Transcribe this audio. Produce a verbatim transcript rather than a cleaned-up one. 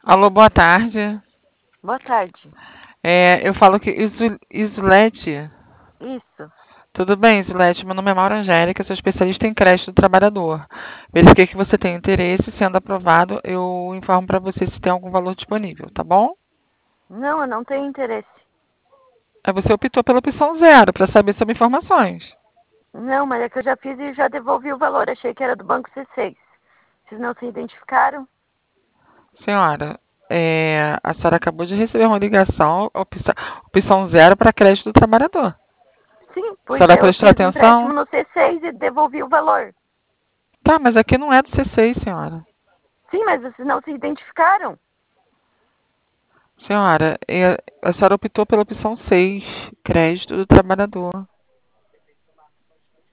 Alô, boa tarde. Boa tarde. É, eu falo que Isu- Isulete. Isso. Tudo bem, Isulete? Meu nome é Maura Angélica, sou especialista em crédito do trabalhador. Verifiquei que você tem interesse, sendo aprovado, eu informo para você se tem algum valor disponível, tá bom? Não, eu não tenho interesse. Aí você optou pela opção zero para saber sobre informações. Não, mas é que eu já fiz e já devolvi o valor. Achei que era do Banco C seis. Vocês não se identificaram? Senhora, é, a senhora acabou de receber uma ligação, opção, opção zero para crédito do trabalhador. A Sim, senhora porque eu prestou fiz empréstimo atenção? no C seis e devolvi o valor. Tá, mas aqui não é do C seis, senhora. Sim, mas vocês não se identificaram? Senhora, é- a senhora optou pela opção seis, crédito do trabalhador.